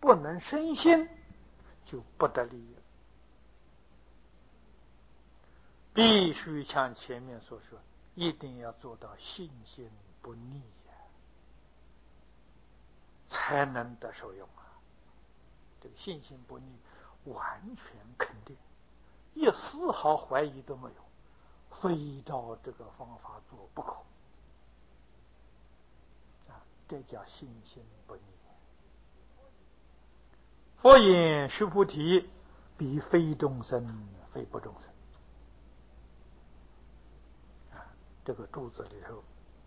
不能生信，就不得利益。必须像前面所说，一定要做到信心不逆呀，才能得受用啊。这个信心不逆，完全肯定，一丝毫怀疑都没有，非照这个方法做不可啊！这叫信心不逆。佛言：须菩提，彼非众生，非不众生。这个注字里头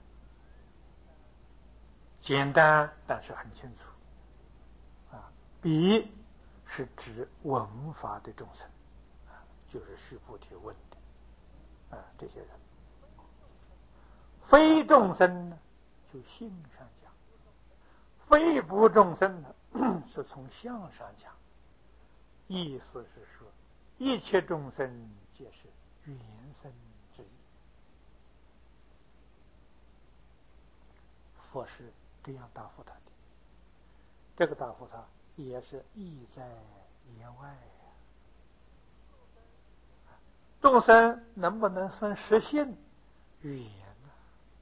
简单，但是很清楚啊。彼是指闻法的众生啊，就是须菩提问的啊，这些人。非众生呢，就性上讲；非不众生呢，是从相上讲。意思是说，一切众生皆是缘生之意。佛是这样答复他的。这个答复他也是意在言外呀。众生能不能生实性？缘呢？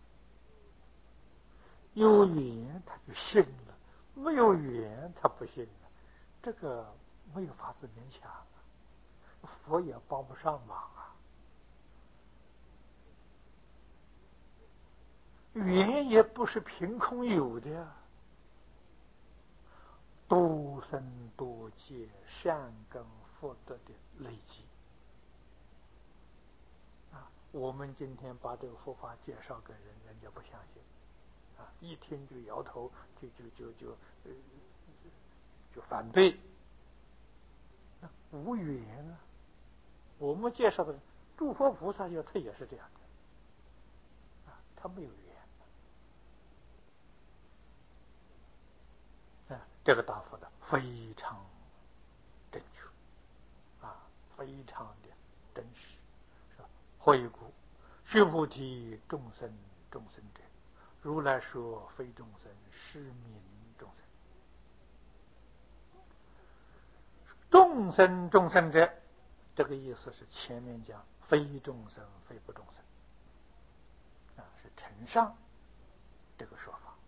有缘他就信了，没有缘他不信了。这个没有法子勉强啊，佛也帮不上忙啊。缘也不是凭空有的呀。多生多劫善根福德的累积啊！我们今天把这个佛法介绍给人，人家不相信啊，一听就摇头，就反对。无缘啊！我们介绍的诸佛菩萨他也是这样的啊，他没有缘啊。这个答复的非常正确啊，非常的真实，是吧？回顾须菩提，众生者，如来说非众生，是名众生。众生者，这个意思是前面讲非众生，非不众生啊，是承上这个说法。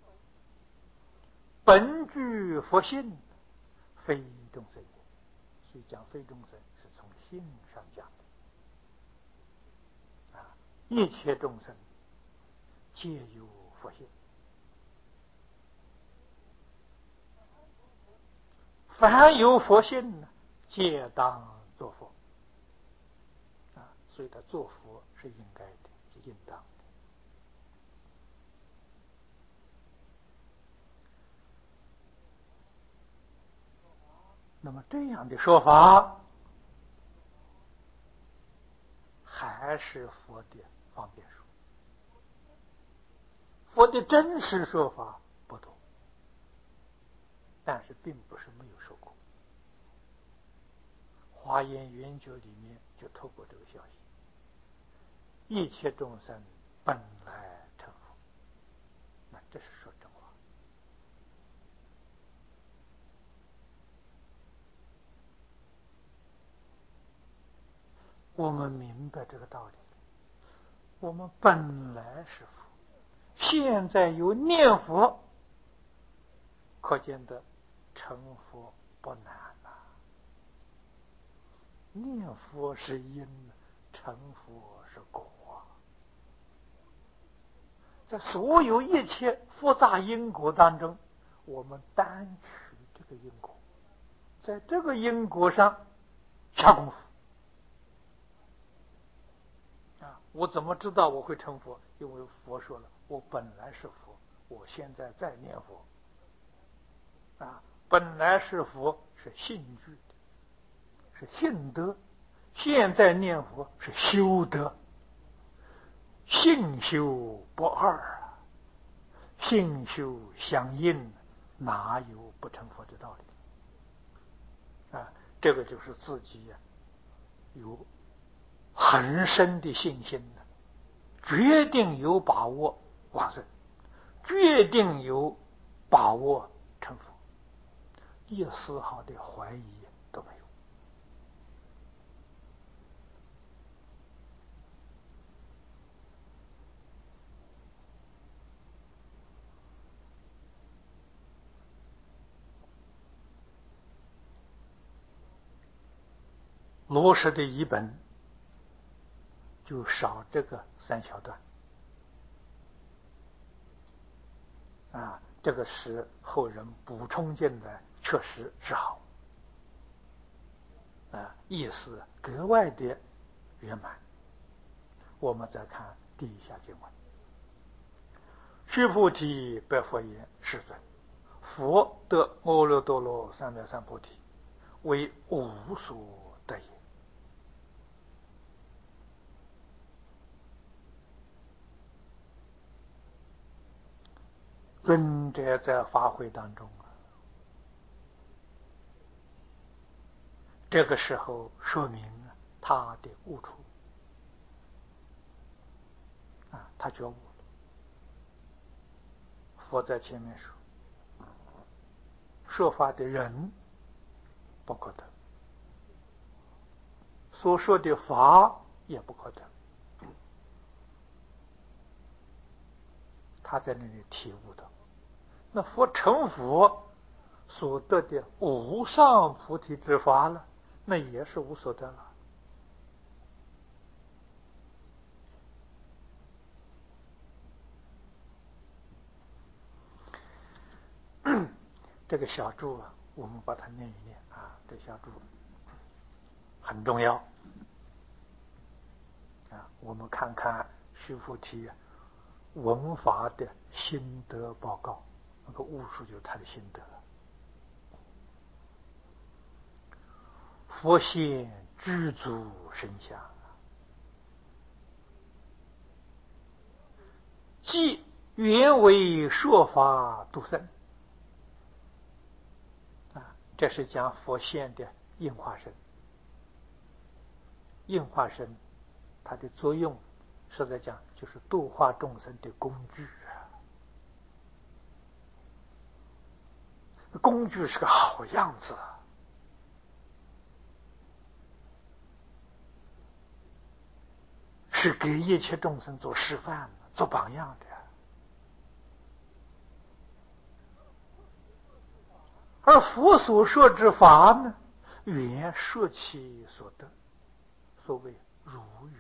本具佛性，非众生也。所以讲非众生是从性上讲的啊，一切众生皆有佛性，凡有佛性呢，皆当作佛啊。所以他做佛是应该的，是应当的。那么这样的说法，还是佛的方便说。佛的真实说法不多，但是并不是没有说过。华严圆觉里面就透过这个消息，一切众生本来成佛，那这是说真话。我们明白这个道理，我们本来是佛，现在有念佛，可见的成佛不难呐。念佛是因，成佛是果。在所有一切复杂因果当中，我们单取这个因果，在这个因果上下功夫啊！我怎么知道我会成佛？因为佛说了，我本来是佛，我现在在念佛啊。本来是佛是信具的，是信德；现在念佛是修德，信修不二啊，信修相应，哪有不成佛的道理啊？这个就是自己有很深的信心的，决定有把握往生，决定有把握成佛， 一丝毫的怀疑都没有。罗什的译本就少这个3小段啊，这个是后人补充进来，确实是好啊，意思格外的圆满。我们再看第一下经文：须菩提，白佛言：世尊，佛得阿耨多罗三藐三菩提，为无所得也。尊者在法会当中这个时候说明他的悟处他觉悟了。佛在前面说法的人不可得，所说的法也不可得，他在那里体悟的。那佛成佛所得的无上菩提之法了，那也是无所得了。这个小注我们把它念一念这小注很重要我们看看须菩提闻法的心得报告，那个悟数就是他的心得。佛现具足身相，即原为说法度生这是讲佛现的应化身。应化身它的作用实在讲就是度化众生的工具工具是个好样子是给一切众生做示范做榜样的。而佛所说之法呢，原摄其所得，所谓如语。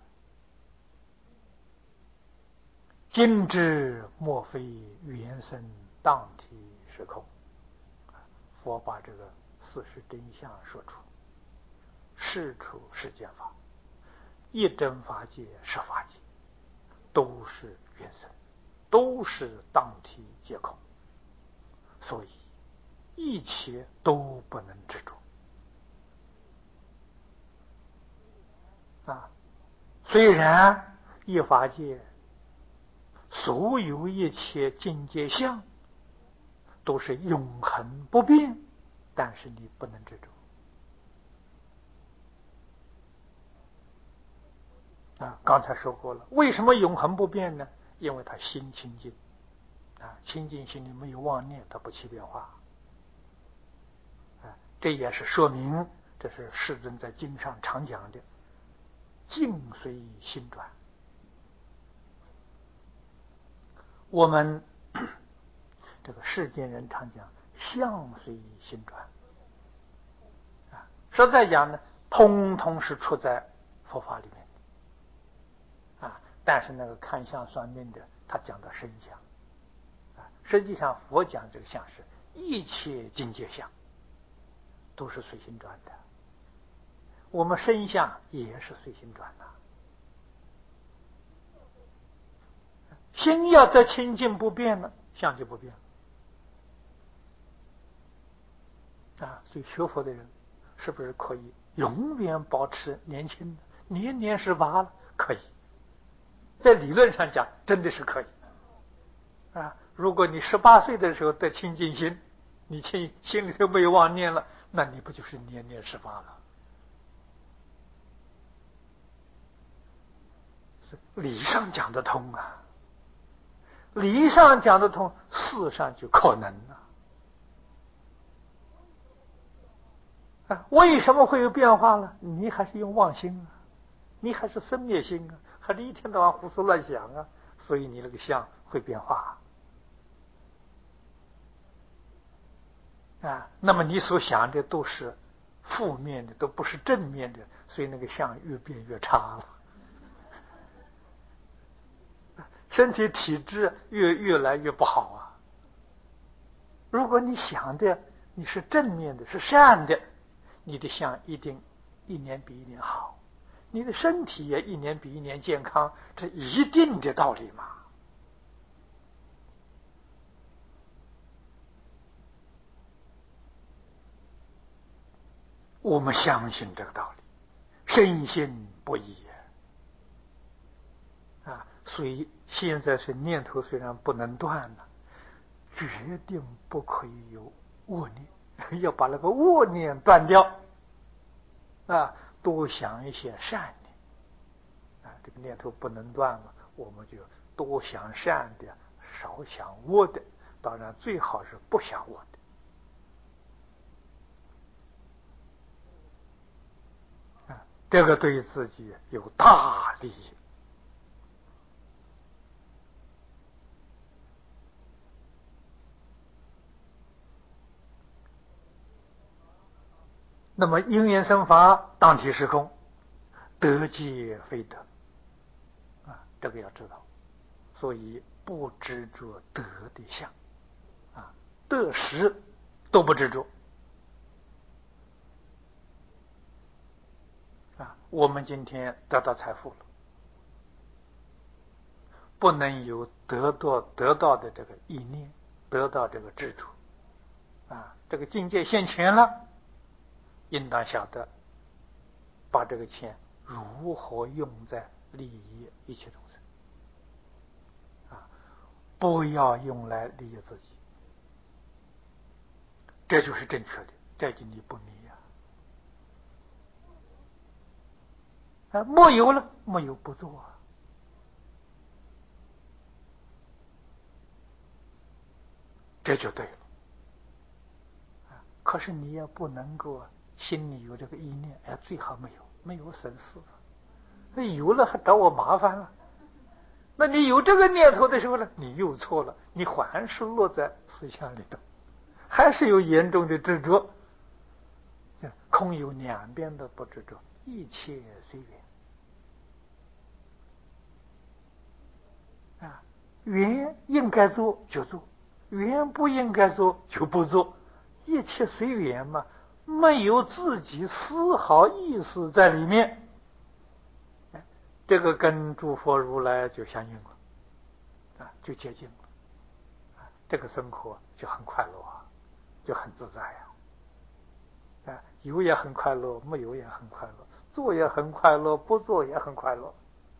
今之莫非原生当体是空。佛把这个事实真相说出，是出世间法，一真法界是法界，都是原生，都是当体皆空，所以一切都不能执着虽然一法界所有一切境界相都是永恒不变，但是你不能执着刚才说过了，为什么永恒不变呢？因为他心清净清净心里没有妄念，它不起变化这也是说明，这是世尊在经上常讲的境随心转。我们这个世间人常讲相随心转实在讲呢，通通是出在佛法里面但是那个看相算命的他讲的身相实际上佛讲这个相是一切境界相都是随心转的，我们身相也是随心转的。心要得清净不变了，相就不变了所以学佛的人是不是可以永远保持年轻呢？年年18了，可以，在理论上讲真的是可以如果你18岁的时候得清净心，你心里头没有妄念了，那你不就是年年18了？理上讲得通理上讲得通，事上就可能啊，为什么会有变化呢？你还是用妄心啊，你还是生灭心啊，还是一天到晚胡思乱想啊，所以你那个相会变化啊。那么你所想的都是负面的，都不是正面的，所以那个相越变越差了，身体体质越来越不好啊。如果你想的你是正面的，是善的，你的相一定一年比一年好，你的身体也一年比一年健康，这一定的道理嘛。我们相信这个道理，深信不疑啊。所以现在是念头虽然不能断了，决定不可以有恶念，要把那个恶念断掉啊，多想一些善念啊。这个念头不能断了，我们就多想善的，少想恶的，当然最好是不想恶的啊，这个对自己有大利益。那么因缘生法，当体是空，得即非得啊，这个要知道。所以不执着得的相啊，得失都不执着啊。我们今天得到财富了，不能有得到的这个意念，得到这个执着啊。这个境界现前了，应当晓得把这个钱如何用在利益一切众生啊，不要用来利益自己，这就是正确的，在经里不迷啊。没有了，没有不做啊，这就对了。可是你也不能够心里有这个意念，哎，最好没有省事，那有了还找我麻烦了。那你有这个念头的时候呢，你又错了，你还是落在思想里头，还是有严重的执着。空有两边的不执着，一切随缘啊，缘应该做就做，缘不应该做就不做，一切随缘嘛，没有自己丝毫意思在里面。这个跟诸佛如来就相应了啊，就接近了啊，这个生活就很快乐啊，就很自在啊，有也很快乐，没有也很快乐，做也很快乐，不做也很快乐。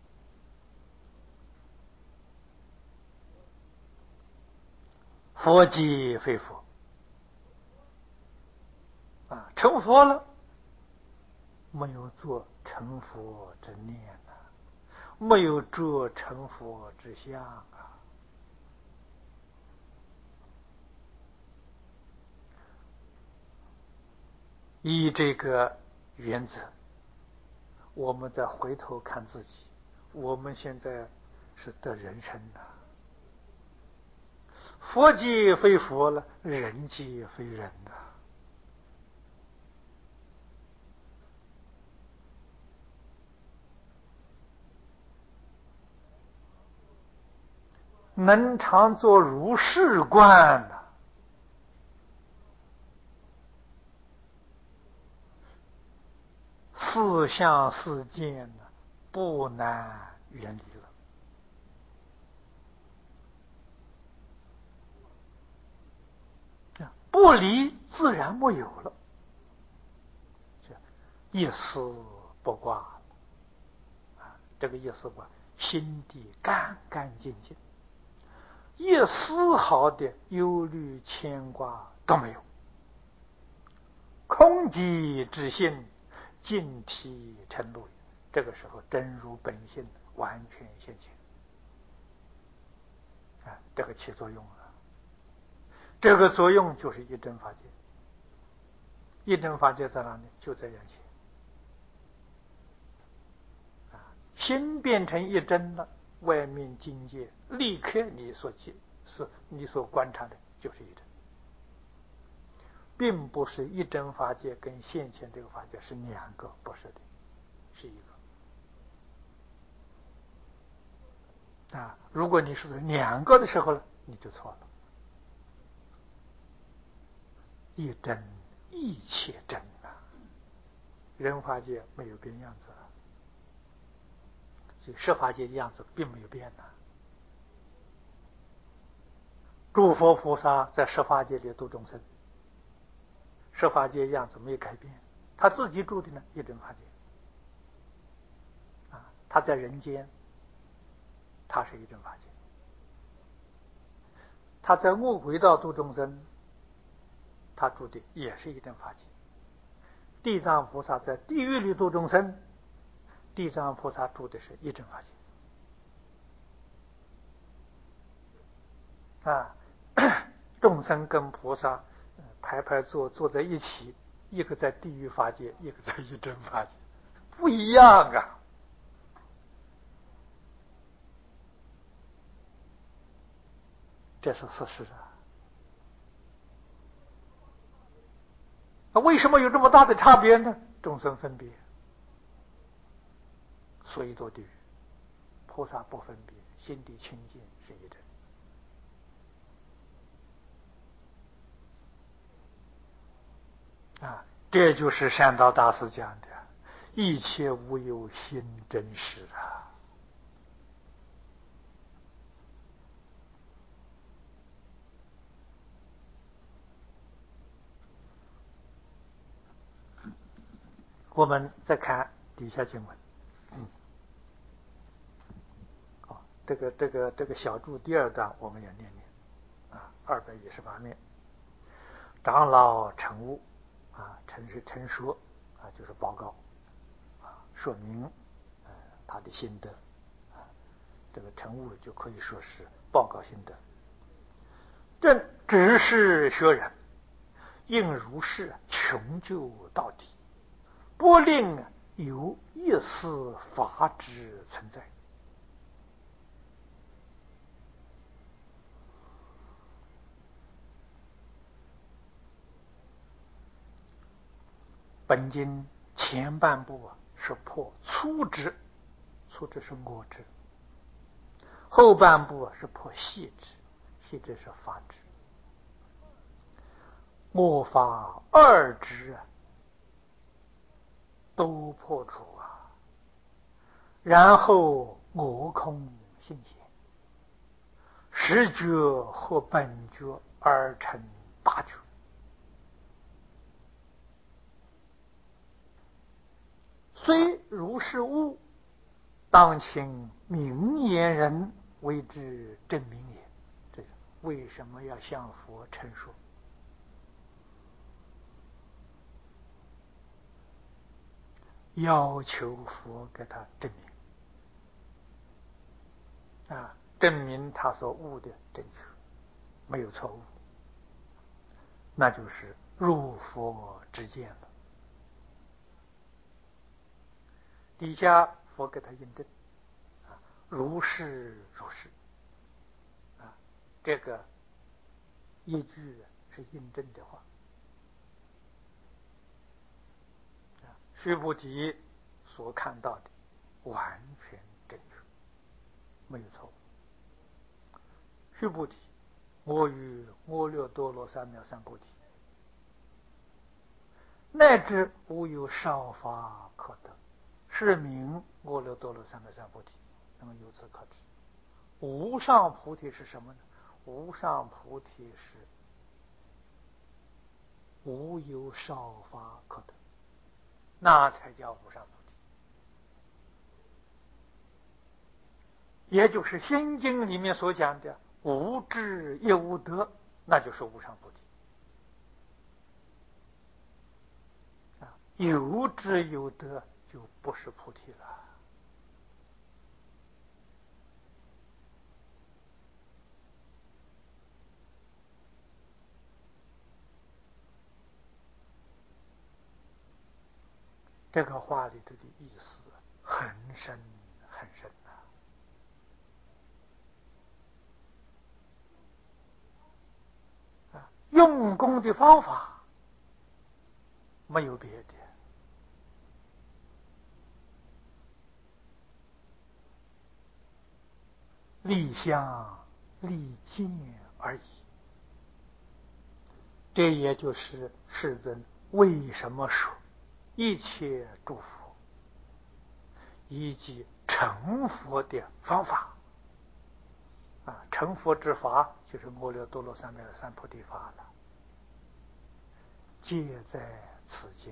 佛即非佛啊，成佛了，没有做成佛之念啊，没有着成佛之相啊。依这个原则，我们再回头看自己，我们现在是得人生的，佛即非佛了，人即非人了。能常做如是观呢，四相四见呢，不难远离了，不离自然没有了，一丝不挂啊，这个一丝不挂，心地干干净净，一丝毫的忧虑牵挂都没有，空寂之心，净体成露。这个时候真如本性完全现前啊，这个起作用了。这个作用就是一真法界一真法界在哪里？就在眼前。心变成一真了，外面境界立刻你所观察的就是一真，并不是一真法界跟现前这个法界是两个，不是的，是一个。如果你是两个的时候呢，你就错了。一真一切真啊，人法界没有变样子了，所以十法界的样子并没有变呢。诸佛菩萨在十法界里度众生，十法界样子没改变，他自己住的呢一真法界他在人间，他是一真法界；他在恶鬼道度众生，他住的也是一真法界。地藏菩萨在地狱里度众生，地藏菩萨住的是一真法界众生跟菩萨排排坐在一起，一个在地狱法界，一个在一真法界，不一样啊。这是事实为什么有这么大的差别呢？众生分别，所以堕地狱。菩萨不分别，心地清净是一真这就是善导大师讲的一切无有心真实我们再看底下经文这个小注第二段我们也念念218面。长老陈悟陈说就是报告说明他的心得这个陈悟就可以说是报告心得。正只是学人应如是穷究到底，不令有一丝法之存在。本经前半部是破粗执，粗执是我执；后半部是破细执，细执是法执。我法二执都破除然后我空性显，实觉或本觉而成大觉。虽如是悟，当请明眼人为之证明也。这为什么要向佛陈说？要求佛给他证明证明他所悟的正确，没有错误，那就是入佛之见了。底下佛给他印证如是如是这个一句是印证的话须菩提所看到的完全正确，没有错误。须菩提，我与阿耨多罗三藐三菩提，乃至无有少法可得，是名阿耨多罗三藐三菩提。那么由此可知，无上菩提是什么呢？无上菩提是无有少法可得，那才叫无上菩提。也就是《心经》里面所讲的无智亦无得，那就是无上菩提。有智有得就不是菩提了。 这个话里头的意思很深很深用功的方法没有别的，立相立见而已。这也就是世尊为什么说一切诸佛以及成佛的方法成佛之法就是阿耨多罗三藐三菩提法了，皆在此经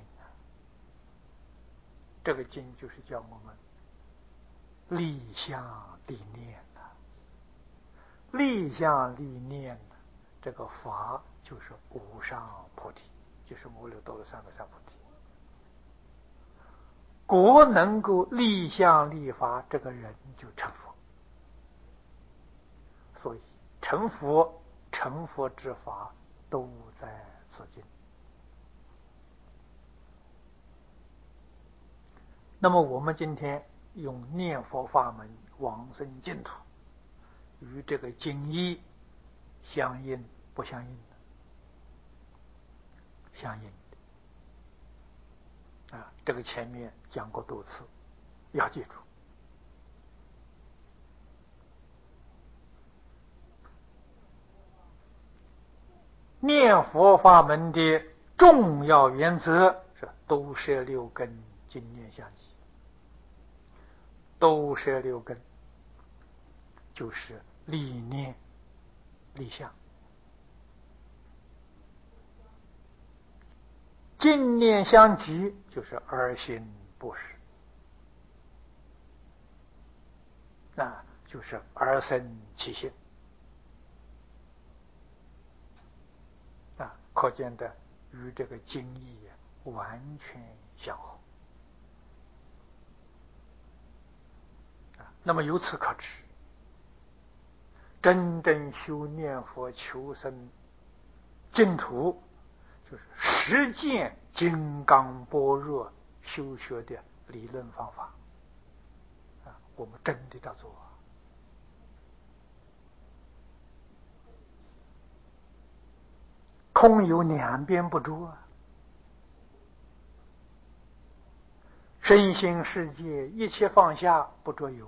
这个经就是叫我们立相立念立相立念这个法就是无上菩提，就是阿耨多罗三藐三菩提。果能够立相立法，这个人就成佛。所以成佛之法都在此经。那么我们今天用念佛法门往生净土，与这个经义相应不相应？相应的这个前面讲过多次，要记住。念佛法门的重要原则是都摄六根，经念相继。都摄六根就是立念立相，经念相继就是而行不实，就是而生其心可见的与这个经义完全相合那么由此可知，真正修念佛求生净土，就是实践金刚般若修学的理论方法我们真的要做空有两边不着身心世界一切放下不着有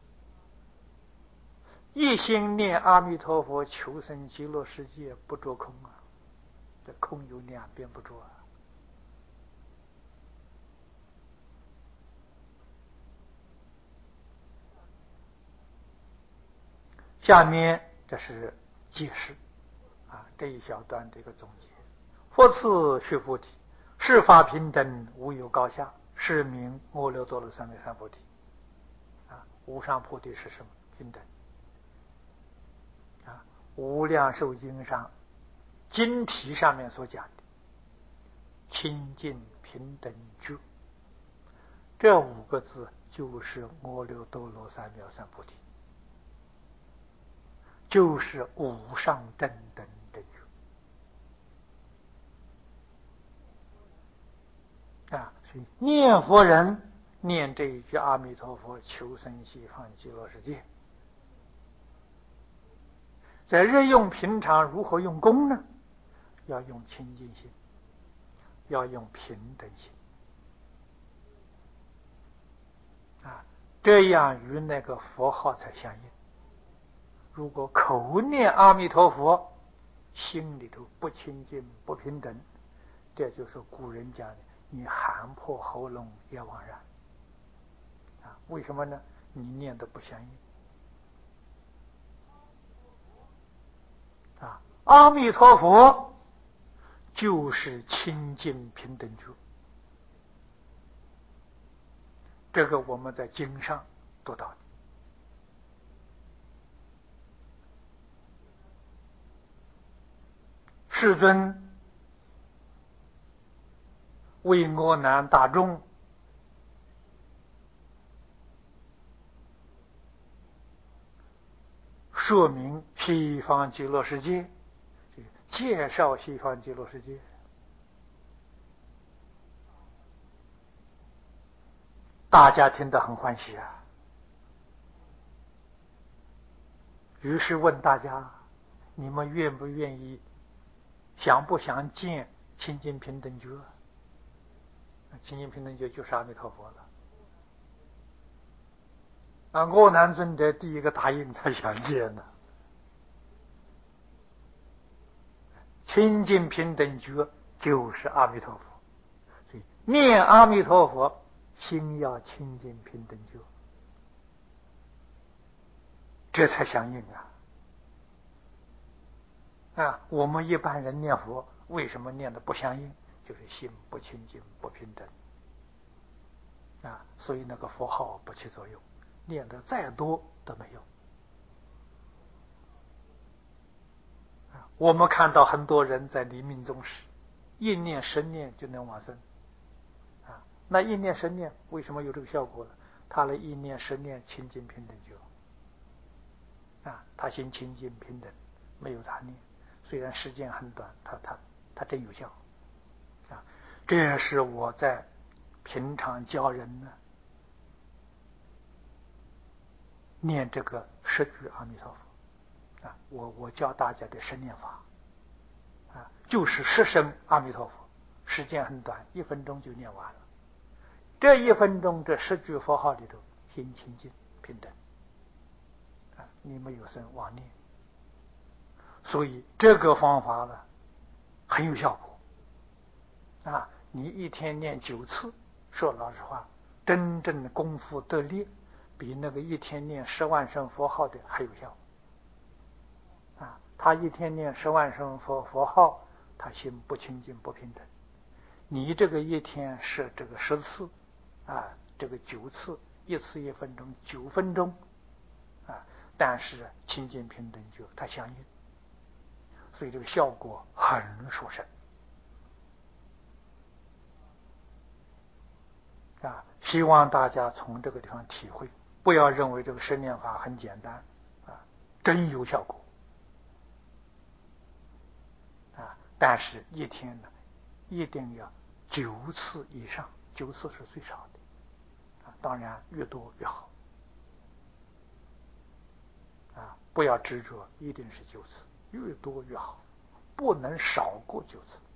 一心念阿弥陀佛求生极乐世界不着空这空有两边不着下面这是解释这一小段的一个总结。佛次须菩提，世法平等，无有高下，是名阿耨多罗三藐三菩提无上菩提是什么？平等无量寿经上经题上面所讲的清净平等觉，这五个字就是阿耨多罗三藐三菩提，就是无上正等正觉所以念佛人念这一句阿弥陀佛求生西方极乐世界，在日用平常如何用功呢？要用清净心，要用平等心这样与那个佛号才相应。如果口念阿弥陀佛，心里头不清净不平等，这就是古人讲的你喊破喉咙也枉然为什么呢？你念的不相应阿弥陀佛就是清净平等觉，这个我们在经上读到的。世尊为我难大众说明西方极乐世界，介绍西方极乐世界大家听得很欢喜啊。于是问大家：你们愿不愿意、想不想见清净平等觉？清净平等觉就是阿弥陀佛了。阿难尊者第一个答应，他想见的。清净平等觉就是阿弥陀佛，所以念阿弥陀佛，心要清净平等觉，这才相应啊！我们一般人念佛，为什么念的不相应？就是心不清净，不平等所以那个佛号不起作用，念的再多都没用。我们看到很多人在临命终时，一念10念就能往生那一念10念为什么有这个效果呢？他的一念10念清净平等觉他心清净平等，没有杂念，虽然时间很短，他真有效这也是我在平常教人呢念这个10句阿弥陀佛我教大家的10念法就是10声阿弥陀佛，时间很短，1分钟就念完了。这1分钟这10句佛号里头，心清净平等你没有生妄念，所以这个方法呢很有效果你一天念9次，说老实话，真正的功夫得力，比那个一天念10万声佛号的还有效他一天念10万声佛号，他心不清净不平等。你这个一天是这个10次这个9次，1次1分钟，9分钟但是清净平等觉它相应，所以这个效果很殊胜希望大家从这个地方体会，不要认为这个10念法很简单真有效果但是一天呢一定要9次以上，9次是最少的当然越多越好不要执着一定是9次，越多越好，不能少过9次